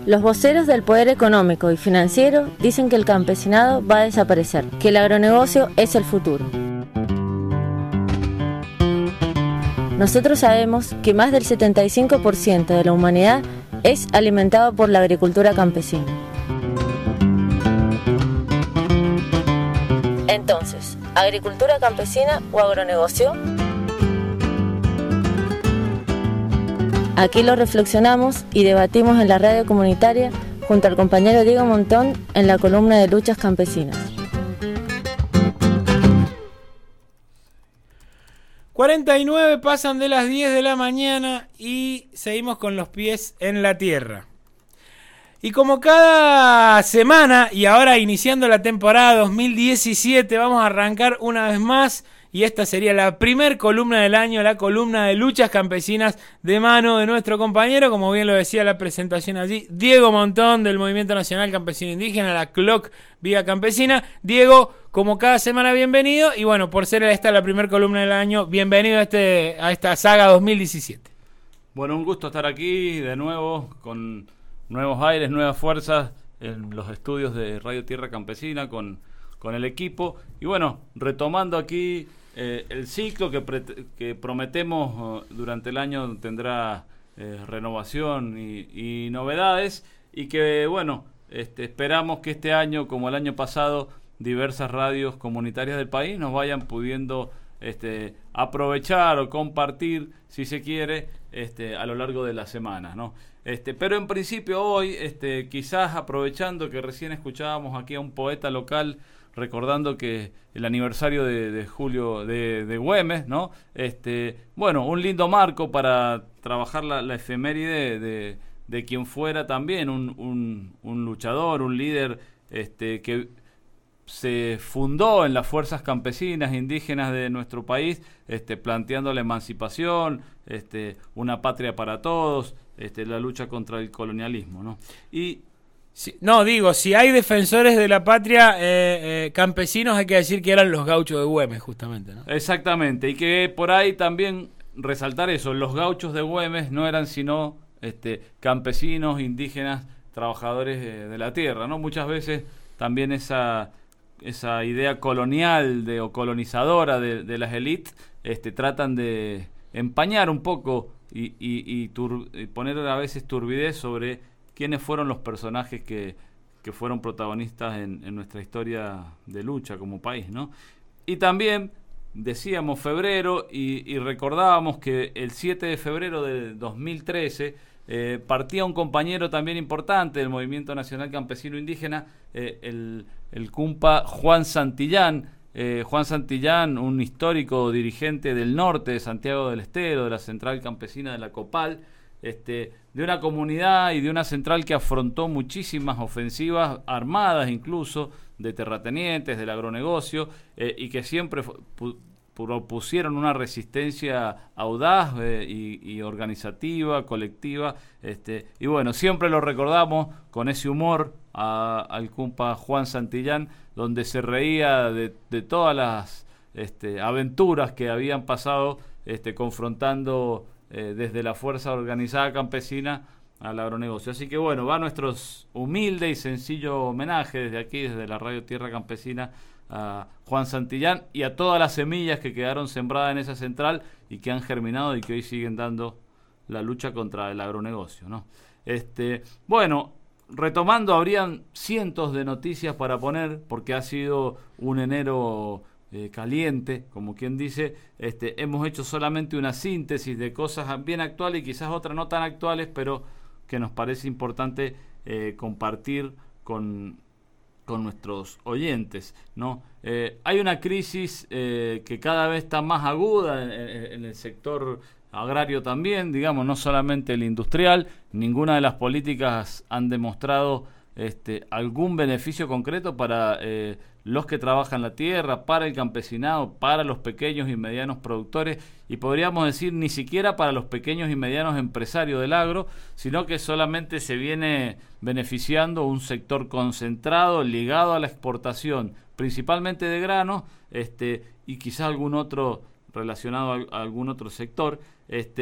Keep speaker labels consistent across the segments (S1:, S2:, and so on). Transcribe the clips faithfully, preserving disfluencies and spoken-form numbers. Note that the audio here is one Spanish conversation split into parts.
S1: Los voceros del poder económico y financiero dicen que el campesinado va a desaparecer, que el agronegocio es el futuro. Nosotros sabemos que más del setenta y cinco por ciento de la humanidad es alimentado por la agricultura campesina. Entonces, ¿agricultura campesina o agronegocio? Aquí lo reflexionamos y debatimos en la radio comunitaria junto al compañero Diego Montón en la columna de Luchas Campesinas.
S2: cuarenta y nueve pasan de las diez de la mañana y seguimos con los pies en la tierra. Y como cada semana, y ahora iniciando la temporada dos mil diecisiete, vamos a arrancar una vez más. Y esta sería la primer columna del año, la columna de Luchas Campesinas, de mano de nuestro compañero, como bien lo decía la presentación allí, Diego Montón, del Movimiento Nacional Campesino Indígena, la C L O C Vía Campesina. Diego, como cada semana, bienvenido. Y bueno, por ser esta la primera columna del año, bienvenido a, este, a esta saga dos mil diecisiete.
S3: Bueno, un gusto estar aquí de nuevo, con nuevos aires, nuevas fuerzas, en los estudios de Radio Tierra Campesina, con, con el equipo. Y bueno, retomando aquí Eh, el ciclo que, pre que prometemos uh, durante el año tendrá eh, renovación y, y novedades, y que bueno, este, esperamos que este año, como el año pasado, diversas radios comunitarias del país nos vayan pudiendo este, aprovechar o compartir, si se quiere, este, a lo largo de la semana, ¿no? Este, pero en principio hoy, este, quizás aprovechando que recién escuchábamos aquí a un poeta local, recordando que el aniversario de, de Julio de, de Güemes, ¿no? Este, bueno, un lindo marco para trabajar la, la efeméride de, de, de quien fuera también un, un, un luchador, un líder este, que se fundó en las fuerzas campesinas indígenas de nuestro país, este, planteando la emancipación, este, una patria para todos, este, la lucha contra el colonialismo, ¿no? Y
S2: Sí, no, digo, si hay defensores de la patria eh, eh, campesinos, hay que decir que eran los gauchos de Güemes, justamente, ¿no?
S3: Exactamente, y que por ahí también resaltar eso, los gauchos de Güemes no eran sino este, campesinos, indígenas, trabajadores de, de la tierra, ¿no? Muchas veces también esa, esa idea colonial de, o colonizadora de, de las élites este, tratan de empañar un poco y, y, y, tur, y poner a veces turbidez sobre quiénes fueron los personajes que, que fueron protagonistas en, en nuestra historia de lucha como país, ¿no? Y también decíamos febrero y, y recordábamos que el siete de febrero de dos mil trece eh, partía un compañero también importante del Movimiento Nacional Campesino Indígena, eh, el, el cumpa Juan Santillán. Eh, Juan Santillán, un histórico dirigente del norte de Santiago del Estero, de la Central Campesina de la Copal, Este, de una comunidad y de una central que afrontó muchísimas ofensivas armadas, incluso de terratenientes, del agronegocio, eh, y que siempre pu propusieron una resistencia audaz eh, y, y organizativa, colectiva, este, y bueno, siempre lo recordamos con ese humor a, al cumpa Juan Santillán, donde se reía de, de todas las este, aventuras que habían pasado este, confrontando Eh, desde la fuerza organizada campesina al agronegocio. Así que bueno, va nuestro humilde y sencillo homenaje desde aquí, desde la Radio Tierra Campesina, a Juan Santillán y a todas las semillas que quedaron sembradas en esa central y que han germinado y que hoy siguen dando la lucha contra el agronegocio, ¿no? Este, bueno, retomando, habrían cientos de noticias para poner, porque ha sido un enero Eh, caliente, como quien dice. Este, hemos hecho solamente una síntesis de cosas bien actuales y quizás otras no tan actuales, pero que nos parece importante eh, compartir con, con nuestros oyentes, ¿no? Eh, hay una crisis eh, que cada vez está más aguda en, en el sector agrario también, digamos, no solamente el industrial. Ninguna de las políticas han demostrado este, algún beneficio concreto para eh, los que trabajan la tierra, para el campesinado, para los pequeños y medianos productores, y podríamos decir ni siquiera para los pequeños y medianos empresarios del agro, sino que solamente se viene beneficiando un sector concentrado ligado a la exportación, principalmente de granos, este, y quizás algún otro relacionado a, a algún otro sector, este,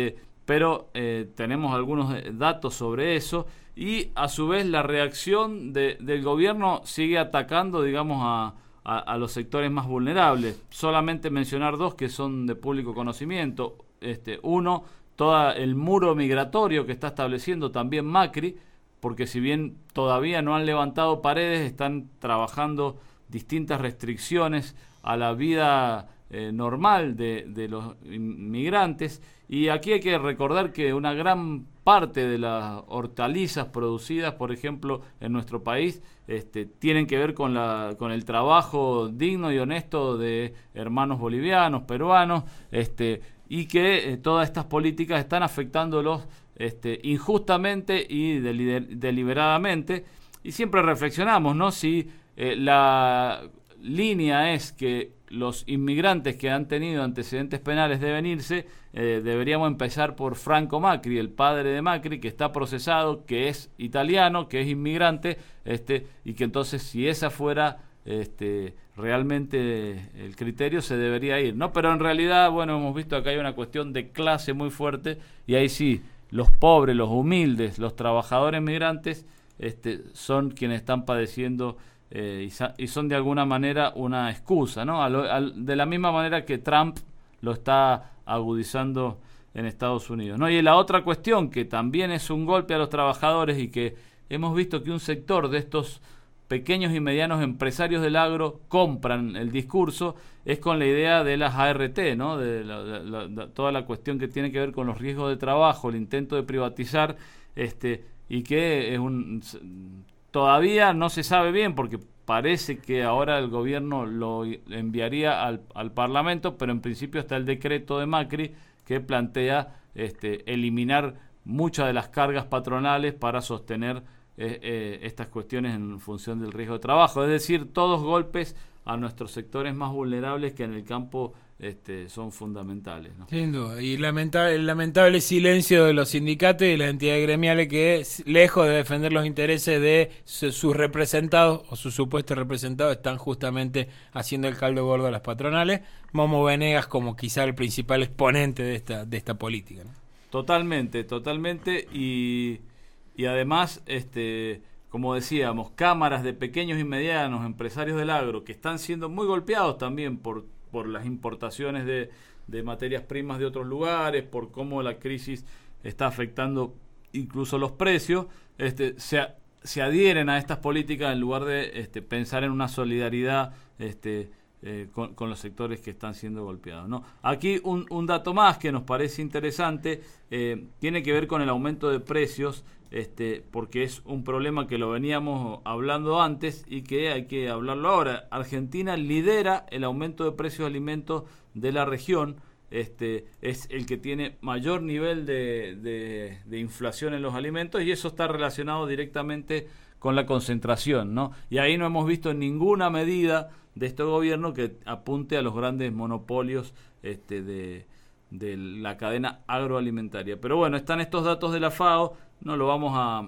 S3: pero eh, tenemos algunos datos sobre eso, y a su vez la reacción de, del gobierno sigue atacando, digamos, a, a, a los sectores más vulnerables. Solamente mencionar dos que son de público conocimiento. Este, uno, todo el muro migratorio que está estableciendo también Macri, porque si bien todavía no han levantado paredes, están trabajando distintas restricciones a la vida eh, normal de, de los inmigrantes. Y aquí hay que recordar que una gran parte de las hortalizas producidas, por ejemplo, en nuestro país, este, tienen que ver con, la, con el trabajo digno y honesto de hermanos bolivianos, peruanos, este, y que eh, todas estas políticas están afectándolos este, injustamente y deliber- deliberadamente. Y siempre reflexionamos, ¿no? Si eh, la línea es que los inmigrantes que han tenido antecedentes penales deben irse, eh, deberíamos empezar por Franco Macri, el padre de Macri, que está procesado, que es italiano, que es inmigrante, este, y que entonces si esa fuera este, realmente el criterio, se debería ir, ¿no? Pero en realidad, bueno, hemos visto acá hay una cuestión de clase muy fuerte, y ahí sí, los pobres, los humildes, los trabajadores migrantes, este, son quienes están padeciendo Eh, y, y son de alguna manera una excusa, ¿no? A lo, a, de la misma manera que Trump lo está agudizando en Estados Unidos, ¿no? Y la otra cuestión que también es un golpe a los trabajadores y que hemos visto que un sector de estos pequeños y medianos empresarios del agro compran el discurso, es con la idea de las A R T, ¿no? De la, la, la, toda la cuestión que tiene que ver con los riesgos de trabajo, el intento de privatizar, este, y que es un... Todavía no se sabe bien porque parece que ahora el gobierno lo enviaría al, al Parlamento, pero en principio está el decreto de Macri que plantea este, eliminar muchas de las cargas patronales para sostener eh, eh, estas cuestiones en función del riesgo de trabajo. Es decir, todos golpes a nuestros sectores más vulnerables que en el campo este, son fundamentales, ¿no?
S2: Sin duda. Y lamentable, el lamentable silencio de los sindicatos y las entidades gremiales que, lejos de defender los intereses de su, sus representados o sus supuestos representados, están justamente haciendo el caldo gordo a las patronales. Momo Venegas como quizá el principal exponente de esta, de esta política, ¿no?
S3: Totalmente, totalmente. Y, y además, este, como decíamos, cámaras de pequeños y medianos empresarios del agro que están siendo muy golpeados también por por las importaciones de, de materias primas de otros lugares, por cómo la crisis está afectando incluso los precios, este, se, se adhieren a estas políticas en lugar de este, pensar en una solidaridad este, eh, con, con los sectores que están siendo golpeados, ¿no? Aquí un, un dato más que nos parece interesante, eh, tiene que ver con el aumento de precios, Este, porque es un problema que lo veníamos hablando antes y que hay que hablarlo ahora. Argentina lidera el aumento de precios de alimentos de la región, este, es el que tiene mayor nivel de, de, de inflación en los alimentos, y eso está relacionado directamente con la concentración, ¿no? Y ahí no hemos visto ninguna medida de este gobierno que apunte a los grandes monopolios este, de, de la cadena agroalimentaria. Pero bueno, están estos datos de la FAO. No lo vamos a,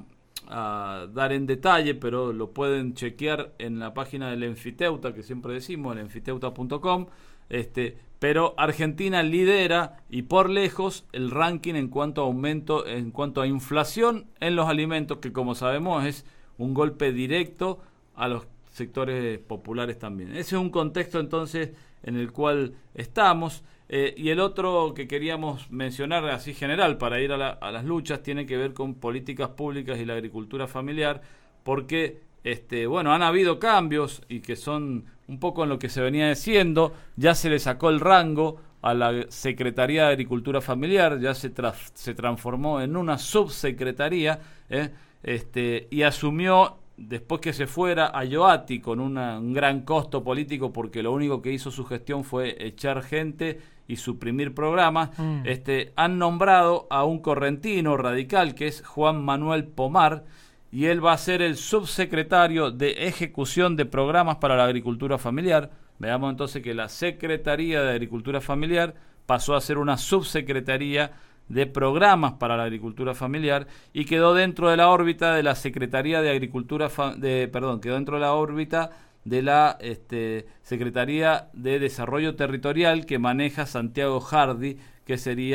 S3: a dar en detalle, pero lo pueden chequear en la página del Enfiteuta, que siempre decimos, el enfiteuta punto com. Este, pero Argentina lidera y por lejos el ranking en cuanto a aumento, en cuanto a inflación en los alimentos, que como sabemos es un golpe directo a los sectores populares también. Ese es un contexto entonces en el cual estamos. Eh, y el otro que queríamos mencionar así general para ir a, la, a las luchas tiene que ver con políticas públicas y la agricultura familiar, porque este, bueno, han habido cambios y que son un poco en lo que se venía diciendo. Ya se le sacó el rango a la Secretaría de Agricultura Familiar, ya se, tra- se transformó en una subsecretaría, eh, este, y asumió, después que se fuera a Ioatti con una, un gran costo político, porque lo único que hizo su gestión fue echar gente y suprimir programas, mm. este, han nombrado a un correntino radical que es Juan Manuel Pomar, y él va a ser el subsecretario de Ejecución de Programas para la Agricultura Familiar. Veamos entonces que la Secretaría de Agricultura Familiar pasó a ser una subsecretaría de Programas para la Agricultura Familiar y quedó dentro de la órbita de la Secretaría de Agricultura, fa- de, perdón, quedó dentro de la órbita de la este, Secretaría de Desarrollo Territorial que maneja Santiago Hardy, que sería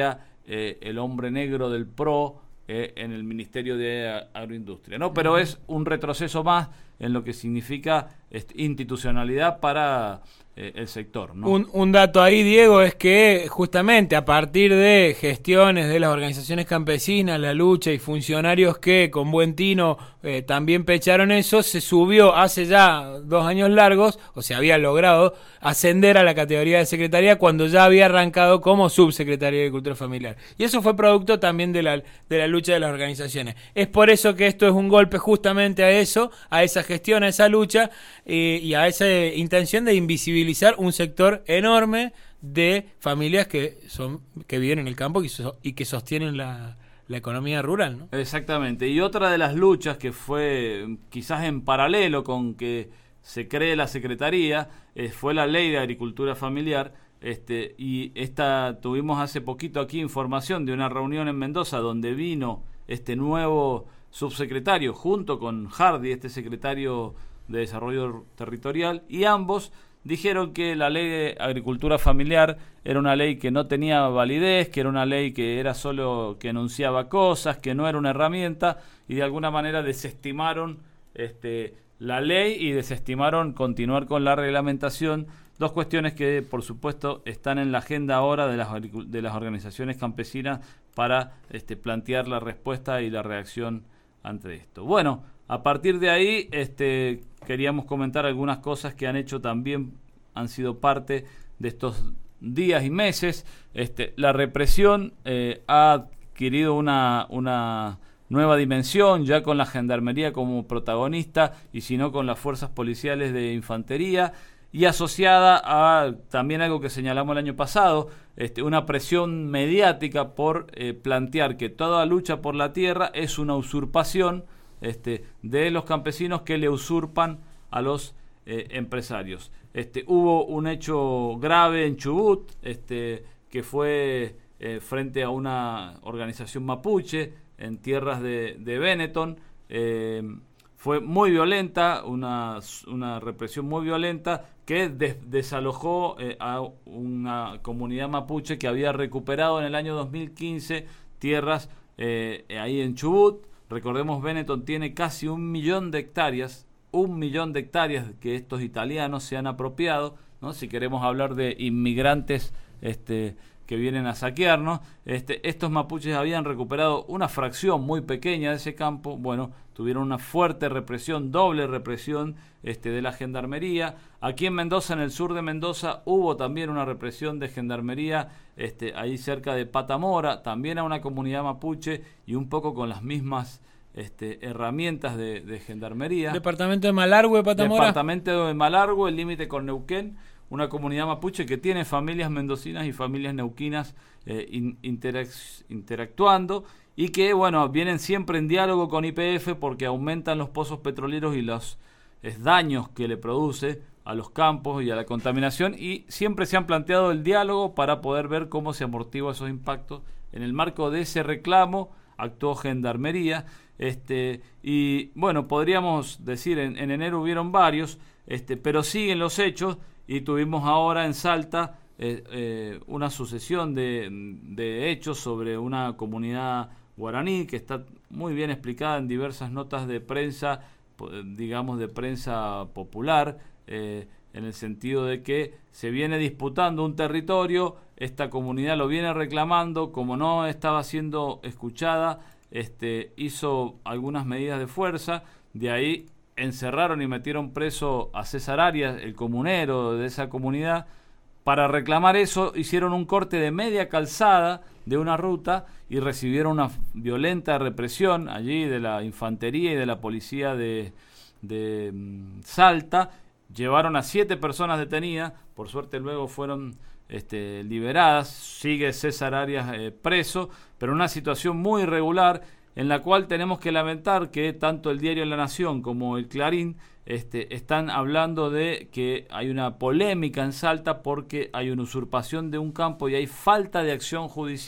S3: eh, el hombre negro del P R O eh, en el Ministerio de Agroindustria, ¿no? Pero es un retroceso más en lo que significa este, institucionalidad para eh, el sector, ¿no?
S2: Un, un dato ahí, Diego, es que justamente a partir de gestiones de las organizaciones campesinas, la lucha y funcionarios que con buen tino eh, también pecharon eso, se subió hace ya dos años largos, o se había logrado ascender a la categoría de secretaría cuando ya había arrancado como subsecretaría de Agricultura Familiar. Y eso fue producto también de la, de la lucha de las organizaciones. Es por eso que esto es un golpe justamente a eso, a esa gestión, a esa lucha eh, y a esa intención de invisibilizar un sector enorme de familias que son que viven en el campo y, so, y que sostienen la, la economía rural, ¿no?
S3: Exactamente. Y otra de las luchas que fue quizás en paralelo con que se cree la Secretaría eh, fue la Ley de Agricultura Familiar. Este, y esta tuvimos hace poquito aquí información de una reunión en Mendoza donde vino este nuevo subsecretario junto con Hardy, este secretario de Desarrollo Territorial, y ambos dijeron que la Ley de Agricultura Familiar era una ley que no tenía validez, que era una ley que era solo que enunciaba cosas, que no era una herramienta, y de alguna manera desestimaron este, la ley y desestimaron continuar con la reglamentación. Dos cuestiones que, por supuesto, están en la agenda ahora de las, de las organizaciones campesinas para este, plantear la respuesta y la reacción ante esto. Bueno, a partir de ahí este, queríamos comentar algunas cosas que han hecho también, han sido parte de estos días y meses. Este, la represión eh, ha adquirido una, una nueva dimensión, ya con la Gendarmería como protagonista y si no con las fuerzas policiales de infantería, y asociada a también algo que señalamos el año pasado, este, una presión mediática por eh, plantear que toda lucha por la tierra es una usurpación este, de los campesinos que le usurpan a los eh, empresarios. Este, hubo un hecho grave en Chubut, este, que fue eh, frente a una organización mapuche en tierras de, de Benetton. Eh, fue muy violenta, una, una represión muy violenta que des, desalojó eh, a una comunidad mapuche que había recuperado en el año dos mil quince tierras eh, ahí en Chubut. Recordemos, Benetton tiene casi un millón de hectáreas, un millón de hectáreas que estos italianos se han apropiado, ¿no? Si queremos hablar de inmigrantes este, que vienen a saquearnos, este, estos mapuches habían recuperado una fracción muy pequeña de ese campo. Bueno, tuvieron una fuerte represión, doble represión este, de la Gendarmería. Aquí en Mendoza, en el sur de Mendoza, hubo también una represión de Gendarmería, este, ahí cerca de Patamora, también a una comunidad mapuche y un poco con las mismas este, herramientas de, de Gendarmería.
S2: Departamento de Malargüe, Patamora.
S3: Departamento de Malargüe, el límite con Neuquén, una comunidad mapuche que tiene familias mendocinas y familias neuquinas eh, in, interac- interactuando y que, bueno, vienen siempre en diálogo con Y P F porque aumentan los pozos petroleros y los es, daños que le produce a los campos y a la contaminación, y siempre se han planteado el diálogo para poder ver cómo se amortigua esos impactos. En el marco de ese reclamo actuó Gendarmería, este, y bueno, podríamos decir, en, en enero hubieron varios, este, pero siguen los hechos, y tuvimos ahora en Salta eh, eh, una sucesión de, de hechos sobre una comunidad guaraní que está muy bien explicada en diversas notas de prensa, digamos de prensa popular, eh, en el sentido de que se viene disputando un territorio, esta comunidad lo viene reclamando, como no estaba siendo escuchada, este, hizo algunas medidas de fuerza, de ahí encerraron y metieron preso a César Arias, el comunero de esa comunidad. Para reclamar eso hicieron un corte de media calzada de una ruta y recibieron una violenta represión allí de la infantería y de la policía de, de um, Salta. Llevaron a siete personas detenidas, por suerte luego fueron este, liberadas. Sigue César Arias eh, preso, pero una situación muy irregular en la cual tenemos que lamentar que tanto el diario La Nación como el Clarín este, están hablando de que hay una polémica en Salta porque hay una usurpación de un campo y hay falta de acción judicial.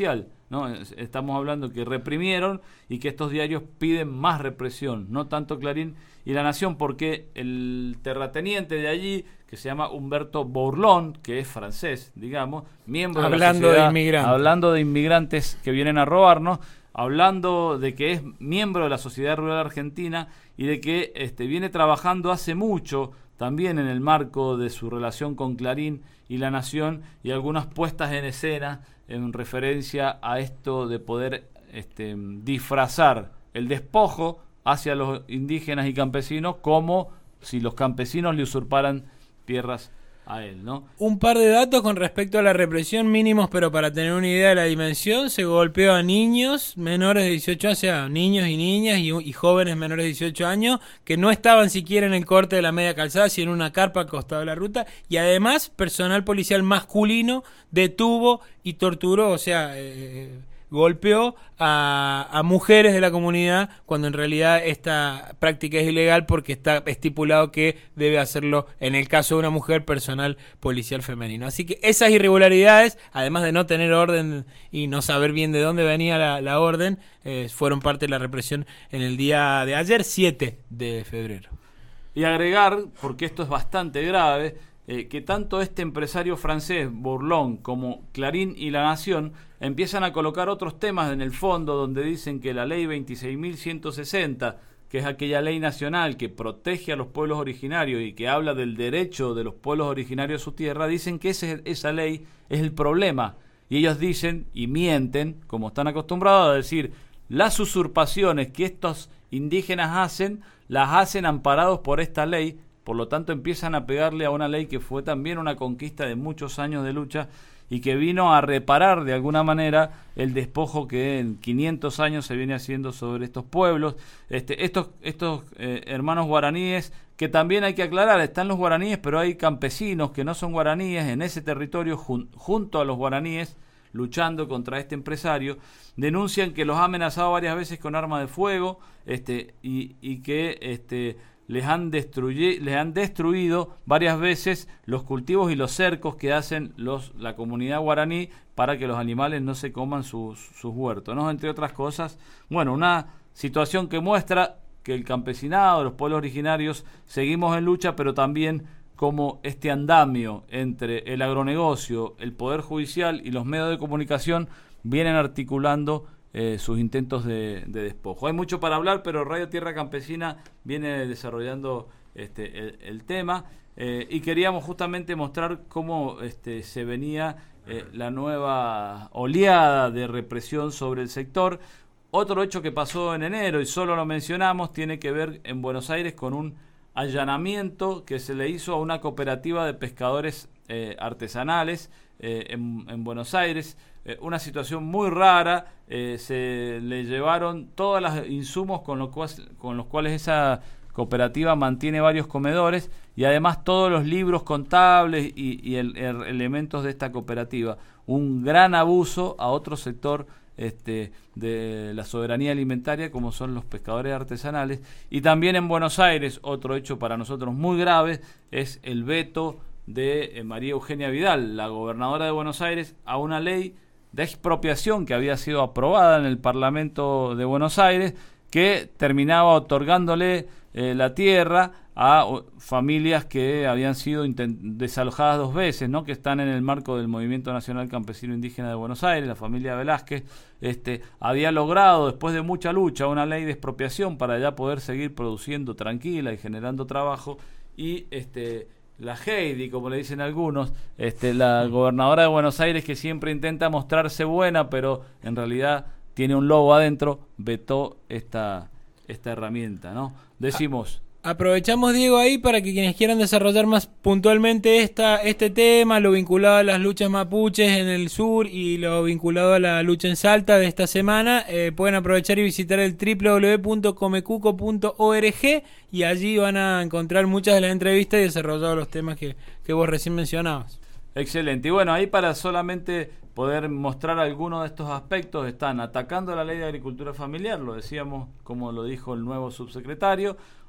S3: ¿no? Estamos hablando que reprimieron y que estos diarios piden más represión, no tanto Clarín y La Nación, porque el terrateniente de allí, que se llama Humberto Bourlon, que es francés, digamos, miembro
S2: hablando
S3: de la sociedad,
S2: de inmigrantes.
S3: hablando de inmigrantes que vienen a robarnos, hablando de que es miembro de la Sociedad Rural Argentina y de que este, viene trabajando hace mucho también en el marco de su relación con Clarín y La Nación, y algunas puestas en escena en referencia a esto de poder este, disfrazar el despojo hacia los indígenas y campesinos como si los campesinos le usurparan tierras a él, ¿no?
S2: Un par de datos con respecto a la represión, mínimos, pero para tener una idea de la dimensión. Se golpeó a niños menores de dieciocho años, o sea, niños y niñas y, y jóvenes menores de dieciocho años, que no estaban siquiera en el corte de la media calzada, sino en una carpa al costado de la ruta, y además personal policial masculino detuvo y torturó, o sea, eh, golpeó a, a mujeres de la comunidad, cuando en realidad esta práctica es ilegal porque está estipulado que debe hacerlo, en el caso de una mujer, personal policial femenino. Así que esas irregularidades, además de no tener orden y no saber bien de dónde venía la, la orden, eh, fueron parte de la represión en el día de ayer, siete de febrero.
S3: Y agregar, porque esto es bastante grave, eh, que tanto este empresario francés, Bourlon, como Clarín y La Nación empiezan a colocar otros temas en el fondo, donde dicen que la ley veintiséis mil ciento sesenta, que es aquella ley nacional que protege a los pueblos originarios y que habla del derecho de los pueblos originarios a su tierra, dicen que ese, esa ley es el problema. Y ellos dicen, y mienten, como están acostumbrados a decir, las usurpaciones que estos indígenas hacen, las hacen amparados por esta ley. Por lo tanto, empiezan a pegarle a una ley que fue también una conquista de muchos años de lucha y que vino a reparar de alguna manera el despojo que en quinientos años se viene haciendo sobre estos pueblos. Este, estos estos eh, hermanos guaraníes, que también hay que aclarar, están los guaraníes, pero hay campesinos que no son guaraníes en ese territorio jun, junto a los guaraníes, luchando contra este empresario, denuncian que los ha amenazado varias veces con arma de fuego, este, y, y que este les han, destruye, les han destruido varias veces los cultivos y los cercos que hacen los la comunidad guaraní para que los animales no se coman sus, sus huertos, ¿no? Entre otras cosas, bueno, una situación que muestra que el campesinado, los pueblos originarios, seguimos en lucha, pero también como este andamio entre el agronegocio, el poder judicial y los medios de comunicación vienen articulando Eh, sus intentos de, de despojo. Hay mucho para hablar, pero Radio Tierra Campesina viene desarrollando este, el, el tema eh, y queríamos justamente mostrar cómo este, se venía eh, la nueva oleada de represión sobre el sector. Otro hecho que pasó en enero, y solo lo mencionamos, tiene que ver en Buenos Aires con un allanamiento que se le hizo a una cooperativa de pescadores eh, artesanales eh, en, en Buenos Aires. Eh, una situación muy rara, eh, se le llevaron todos los insumos con, lo cual, con los cuales esa cooperativa mantiene varios comedores y además todos los libros contables y, y el, el, elementos de esta cooperativa. Un gran abuso a otro sector este, de la soberanía alimentaria como son los pescadores artesanales. Y también en Buenos Aires, otro hecho para nosotros muy grave, es el veto de eh, María Eugenia Vidal, la gobernadora de Buenos Aires, a una ley de expropiación que había sido aprobada en el Parlamento de Buenos Aires, que terminaba otorgándole eh, la tierra a o, familias que habían sido desalojadas dos veces, ¿no? Que están en el marco del Movimiento Nacional Campesino Indígena de Buenos Aires. La familia Velázquez este, había logrado, después de mucha lucha, una ley de expropiación para ya poder seguir produciendo tranquila y generando trabajo, y este la Heidi, como le dicen algunos, este, la gobernadora de Buenos Aires, que siempre intenta mostrarse buena, pero en realidad tiene un lobo adentro, vetó esta, esta herramienta, ¿no? Decimos...
S2: Aprovechamos, Diego, ahí para que quienes quieran desarrollar más puntualmente esta, este tema, lo vinculado a las luchas mapuches en el sur y lo vinculado a la lucha en Salta de esta semana, eh, pueden aprovechar y visitar el doble u doble u doble u punto comecuco punto org y allí van a encontrar muchas de las entrevistas y desarrollados los temas que, que vos recién mencionabas.
S3: Excelente. Y bueno, ahí para solamente poder mostrar algunos de estos aspectos, están atacando la ley de agricultura familiar, lo decíamos como lo dijo el nuevo subsecretario,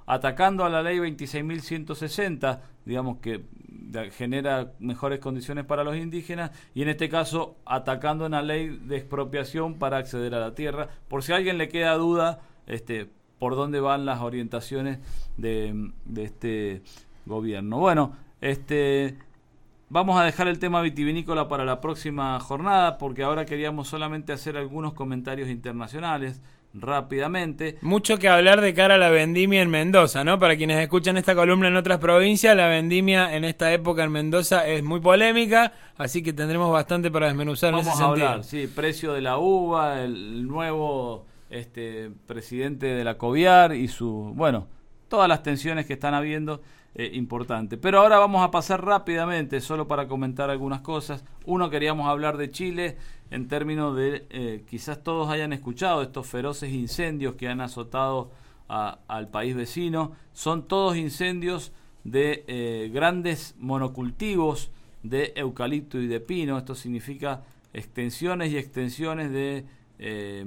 S3: atacando a la ley veintiséis mil ciento sesenta, digamos que genera mejores condiciones para los indígenas, y en este caso atacando una ley de expropiación para acceder a la tierra. Por si a alguien le queda duda este, por dónde van las orientaciones de, de este gobierno. Bueno, este... vamos a dejar el tema vitivinícola para la próxima jornada, porque ahora queríamos solamente hacer algunos comentarios internacionales rápidamente.
S2: Mucho que hablar de cara a la vendimia en Mendoza, ¿no? Para quienes escuchan esta columna en otras provincias, la vendimia en esta época en Mendoza es muy polémica, así que tendremos bastante para desmenuzar.
S3: Vamos
S2: en ese
S3: a
S2: sentido.
S3: hablar, sí, precio de la uva, el nuevo este, presidente de la COVIAR y su, bueno, todas las tensiones que están habiendo. Eh, importante. Pero ahora vamos a pasar rápidamente, solo para comentar algunas cosas. Uno, queríamos hablar de Chile en términos de, eh, quizás todos hayan escuchado estos feroces incendios que han azotado a, al país vecino. Son todos incendios de eh, grandes monocultivos de eucalipto y de pino. Esto significa extensiones y extensiones de eh,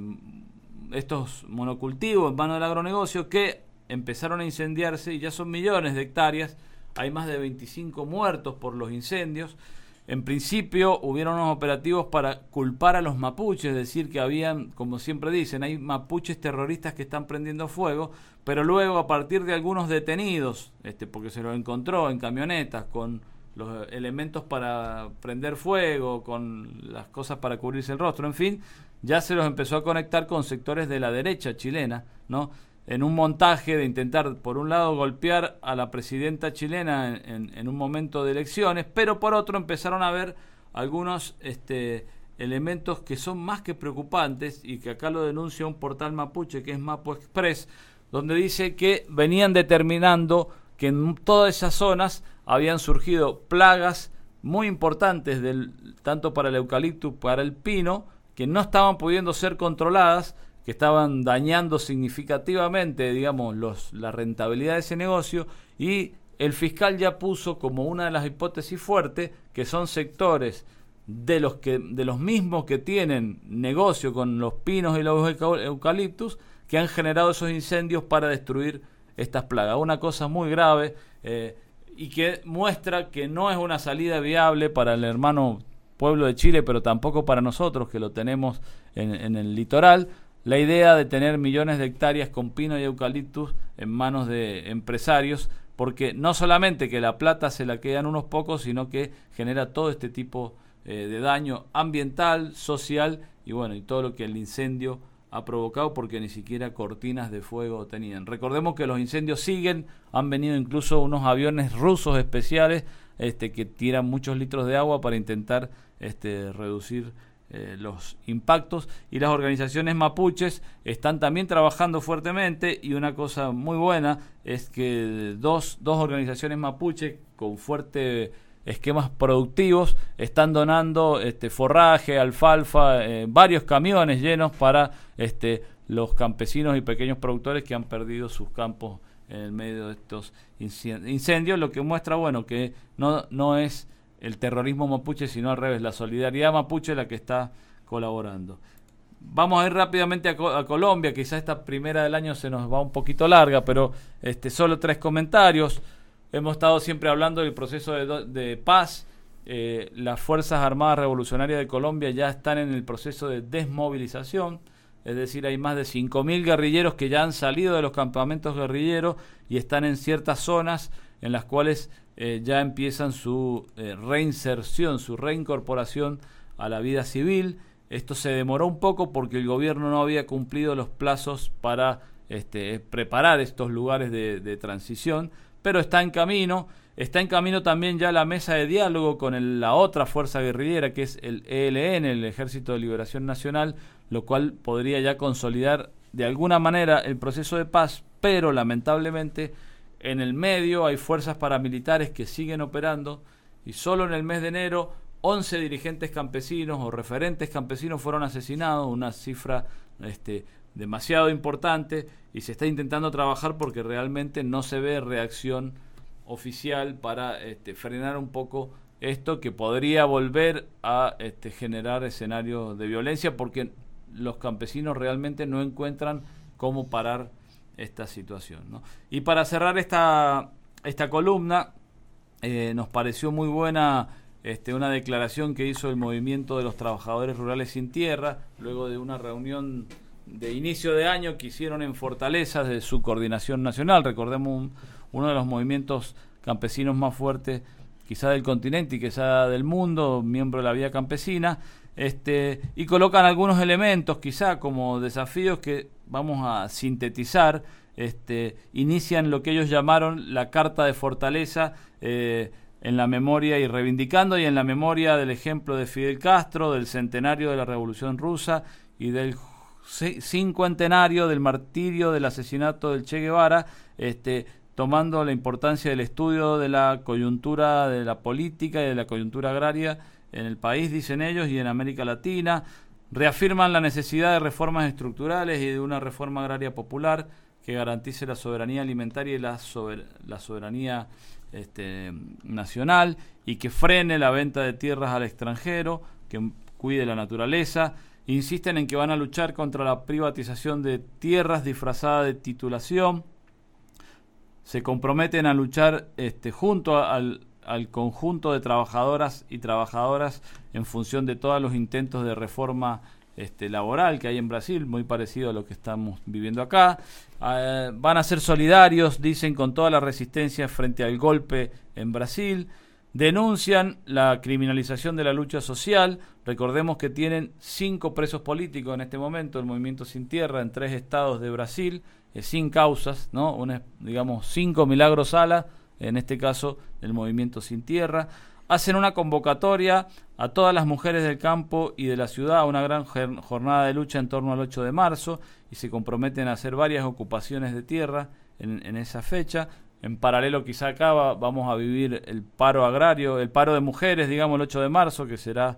S3: estos monocultivos en manos del agronegocio que empezaron a incendiarse y ya son millones de hectáreas. Hay más de veinticinco muertos por los incendios. En principio hubieron unos operativos para culpar a los mapuches, es decir, que habían, como siempre dicen, hay mapuches terroristas que están prendiendo fuego, pero luego a partir de algunos detenidos, este, porque se los encontró en camionetas con los elementos para prender fuego, con las cosas para cubrirse el rostro, en fin, ya se los empezó a conectar con sectores de la derecha chilena, ¿no? En un montaje de intentar, por un lado, golpear a la presidenta chilena en, en, en un momento de elecciones, pero por otro empezaron a ver algunos este, elementos que son más que preocupantes y que acá lo denuncia un portal mapuche que es Mapu Express, donde dice que venían determinando que en todas esas zonas habían surgido plagas muy importantes, del, tanto para el eucalipto para el pino, que no estaban pudiendo ser controladas, que estaban dañando significativamente, digamos, los, la rentabilidad de ese negocio, y el fiscal ya puso como una de las hipótesis fuertes que son sectores de los que de los mismos que tienen negocio con los pinos y los eucaliptus que han generado esos incendios para destruir estas plagas. Una cosa muy grave eh, y que muestra que no es una salida viable para el hermano pueblo de Chile, pero tampoco para nosotros que lo tenemos en, en el litoral. La idea de tener millones de hectáreas con pino y eucaliptus en manos de empresarios, porque no solamente que la plata se la quedan unos pocos, sino que genera todo este tipo eh, de daño ambiental, social y bueno, y todo lo que el incendio ha provocado, porque ni siquiera cortinas de fuego tenían. Recordemos que los incendios siguen, han venido incluso unos aviones rusos especiales este, que tiran muchos litros de agua para intentar este, reducir Eh, los impactos, y las organizaciones mapuches están también trabajando fuertemente, y una cosa muy buena es que dos, dos organizaciones mapuches con fuertes esquemas productivos están donando este forraje, alfalfa, eh, varios camiones llenos para este los campesinos y pequeños productores que han perdido sus campos en el medio de estos incendios, lo que muestra bueno que no, no es el terrorismo mapuche, sino al revés, la solidaridad mapuche la que está colaborando. Vamos a ir rápidamente a, a Colombia, quizás esta primera del año se nos va un poquito larga, pero este solo tres comentarios. Hemos estado siempre hablando del proceso de, de paz. Eh, las Fuerzas Armadas Revolucionarias de Colombia ya están en el proceso de desmovilización, es decir, hay más de cinco mil guerrilleros que ya han salido de los campamentos guerrilleros y están en ciertas zonas en las cuales eh, ya empiezan su eh, reinserción, su reincorporación a la vida civil. Esto se demoró un poco porque el gobierno no había cumplido los plazos para este, preparar estos lugares de, de transición, pero está en camino. Está en camino también ya la mesa de diálogo con el, la otra fuerza guerrillera, que es el E L N, el Ejército de Liberación Nacional, lo cual podría ya consolidar de alguna manera el proceso de paz, pero lamentablemente en el medio hay fuerzas paramilitares que siguen operando, y solo en el mes de enero once dirigentes campesinos o referentes campesinos fueron asesinados, una cifra este, demasiado importante, y se está intentando trabajar porque realmente no se ve reacción oficial para este, frenar un poco esto, que podría volver a este, generar escenarios de violencia, porque los campesinos realmente no encuentran cómo parar esta situación, ¿no? Y para cerrar esta, esta columna, eh, nos pareció muy buena este, una declaración que hizo el Movimiento de los Trabajadores Rurales Sin Tierra, luego de una reunión de inicio de año que hicieron en Fortaleza de su coordinación nacional. Recordemos un, uno de los movimientos campesinos más fuertes quizá del continente y quizá del mundo, miembro de la Vía Campesina, este, y colocan algunos elementos quizá como desafíos que vamos a sintetizar. Este, inician lo que ellos llamaron la Carta de Fortaleza, eh, en la memoria y reivindicando y en la memoria del ejemplo de Fidel Castro, del centenario de la Revolución Rusa y del cincuentenario del martirio del asesinato del Che Guevara, este, tomando la importancia del estudio de la coyuntura de la política y de la coyuntura agraria en el país, dicen ellos, y en América Latina. Reafirman la necesidad de reformas estructurales y de una reforma agraria popular que garantice la soberanía alimentaria y la, sober la soberanía este, nacional, y que frene la venta de tierras al extranjero, que cuide la naturaleza. Insisten en que van a luchar contra la privatización de tierras disfrazada de titulación. Se comprometen a luchar este, junto a, al, al conjunto de trabajadoras y trabajadoras en función de todos los intentos de reforma este, laboral que hay en Brasil, muy parecido a lo que estamos viviendo acá. Eh, van a ser solidarios, dicen, con toda la resistencia frente al golpe en Brasil. Denuncian la criminalización de la lucha social. Recordemos que tienen cinco presos políticos en este momento, el Movimiento Sin Tierra, en tres estados de Brasil, eh, sin causas, ¿no? Una, digamos, cinco Milagros Sala, en este caso el Movimiento Sin Tierra. Hacen una convocatoria a todas las mujeres del campo y de la ciudad a una gran jornada de lucha en torno al ocho de marzo, y se comprometen a hacer varias ocupaciones de tierra en, en esa fecha. En paralelo, quizá acá va, vamos a vivir el paro agrario, el paro de mujeres, digamos, el ocho de marzo, que será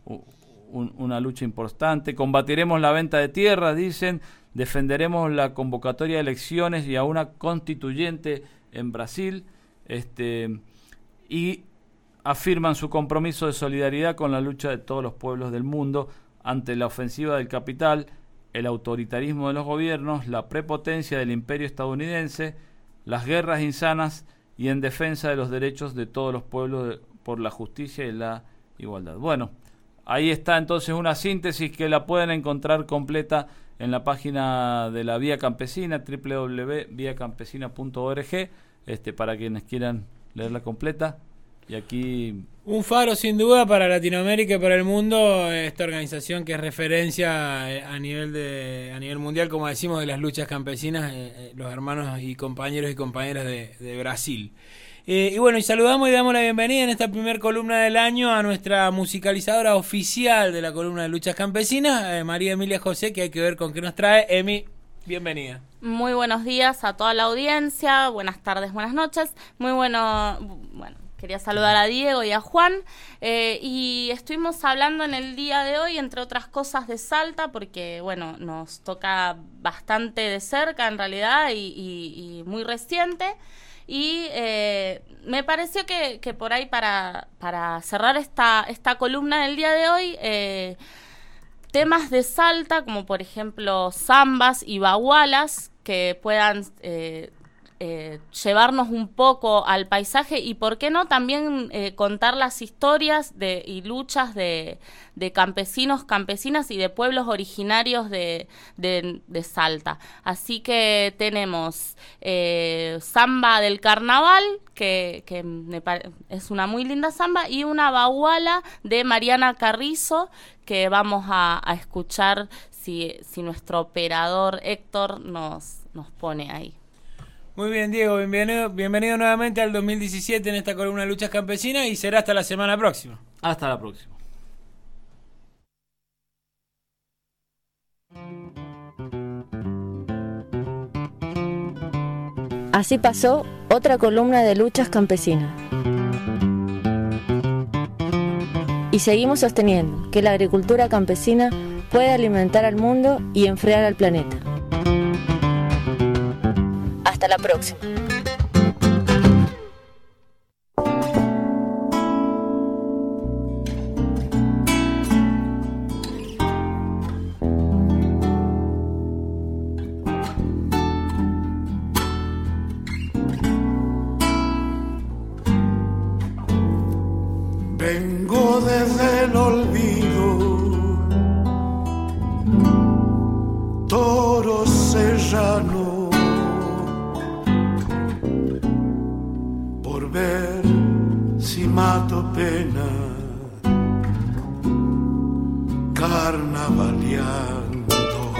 S3: un, una lucha importante. Combatiremos la venta de tierra, dicen, defenderemos la convocatoria de elecciones y a una constituyente en Brasil, este, y afirman su compromiso de solidaridad con la lucha de todos los pueblos del mundo ante la ofensiva del capital, el autoritarismo de los gobiernos, la prepotencia del imperio estadounidense, las guerras insanas y en defensa de los derechos de todos los pueblos de, por la justicia y la igualdad. Bueno, ahí está entonces una síntesis que la pueden encontrar completa en la página de la Vía Campesina, doble u doble u doble u punto vía campesina punto org, este, para quienes quieran leerla completa. Y aquí
S2: un faro sin duda para Latinoamérica y para el mundo, esta organización que es referencia a nivel de a nivel mundial, como decimos, de las luchas campesinas, eh, los hermanos y compañeros y compañeras de, de Brasil. Eh, y bueno, y saludamos y damos la bienvenida en esta primer columna del año a nuestra musicalizadora oficial de la columna de luchas campesinas, eh, María Emilia José, que hay que ver con qué nos trae. Emi, bienvenida.
S4: Muy buenos días a toda la audiencia, buenas tardes, buenas noches. Muy bueno, bueno. Quería saludar a Diego y a Juan, eh, y estuvimos hablando en el día de hoy, entre otras cosas, de Salta, porque, bueno, nos toca bastante de cerca, en realidad, y, y, y muy reciente, y eh, me pareció que, que por ahí, para, para cerrar esta, esta columna del día de hoy, eh, temas de Salta, como por ejemplo zambas y bagualas, que puedan Eh, Eh, llevarnos un poco al paisaje, y por qué no también eh, contar las historias de, y luchas de, de campesinos, campesinas y de pueblos originarios de, de, de Salta. Así que tenemos eh, samba del carnaval, que, que me pare- es una muy linda samba, y una baguala de Mariana Carrizo, que vamos a, a escuchar si, si nuestro operador Héctor nos, nos pone ahí.
S2: Muy bien, Diego, bienvenido, bienvenido nuevamente al dos mil diecisiete en esta columna de luchas campesinas, y será hasta la semana próxima.
S3: hasta la próxima.
S1: Así pasó otra columna de luchas campesinas. Y seguimos sosteniendo que la agricultura campesina puede alimentar al mundo y enfriar al planeta. Hasta la próxima.
S5: serrano, por ver si mato pena, carnavaleando,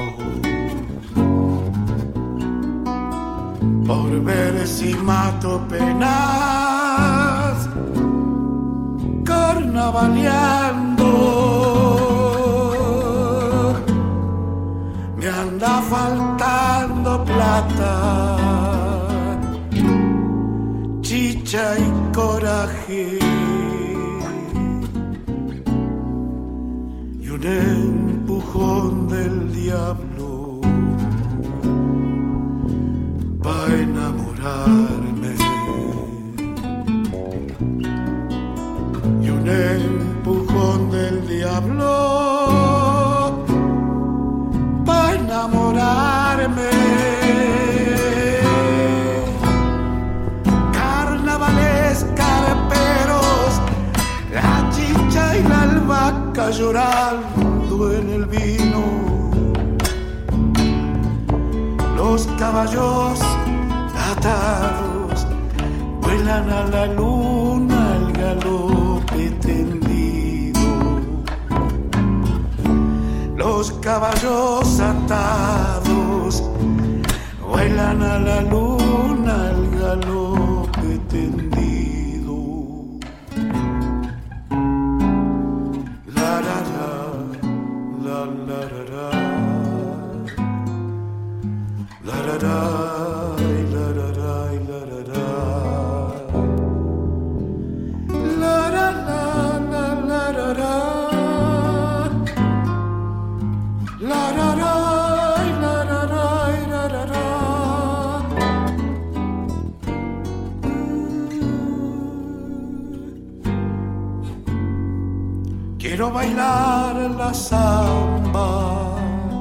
S5: por ver si mato penas, carnavaleando. Me anda faltando plata, chicha y coraje, y un empujón del diablo pa' enamorarme, y un empujón del diablo pa' enamorarme. Carnavales carperos, la chicha y la albahaca llorando en el vino, los caballos atados vuelan a la luna al galope tendido, los caballos atados vuelan a la luna al galope tendido. La la la la la la la la la. Quiero bailar la samba,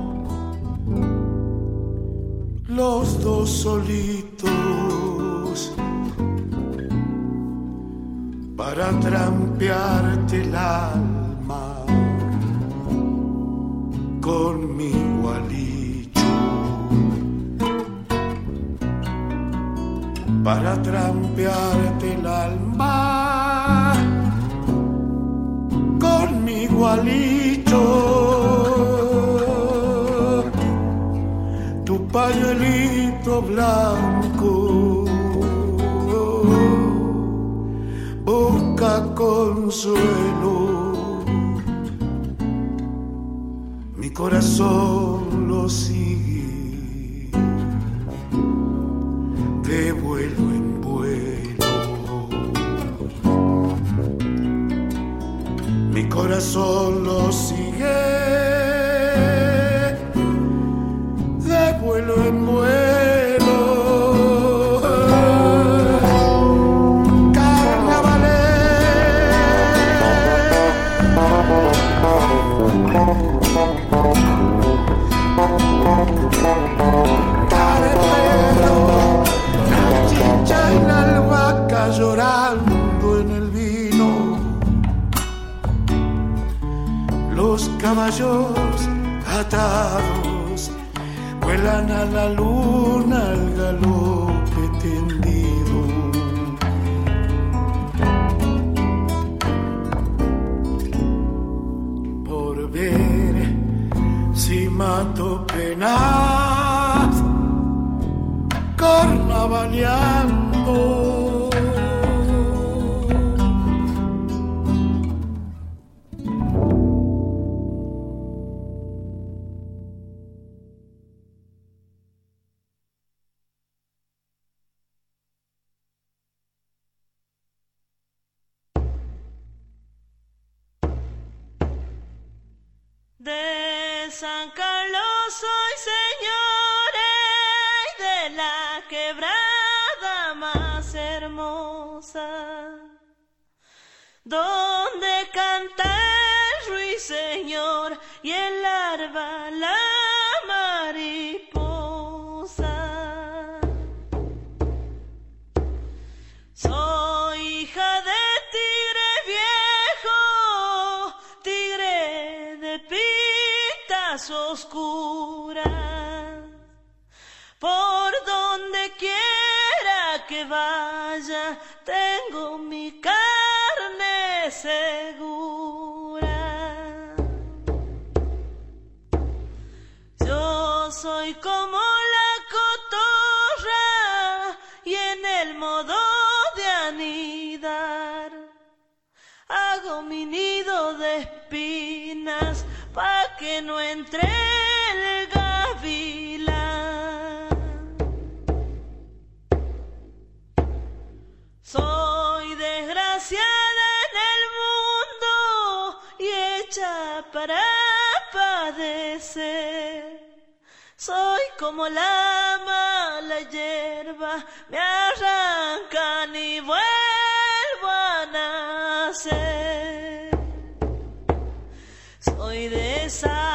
S5: los dos solitos, para trampearte el alma con mi gualicho, para trampearte el alma con mi gualicho, tu pañuelito blanco busca consuelo, mi corazón lo sigue de vuelo en vuelo, mi corazón lo sigue de vuelo en vuelo. Carpero, la chicha y la albahaca llorando en el vino, los caballos atados vuelan a la luna al galope tendido. Por ver si mato penas, carnavaleando.
S6: De San Carlos soy señores, de la quebrada más hermosa, donde canta el ruiseñor y el larva la mariposa. Soy hija de tigre viejo, tigre de pintas oscuras, Por donde quiera que vaya, tengo mi carne segura. Yo soy como la cotorra y en el modo de anidar hago mi nido de espinas pa' que no entre el gavilán. Soy desgraciada en el mundo y hecha para padecer. Soy como la mala hierba, me arrancan y vuelvo a nacer. Soy de esa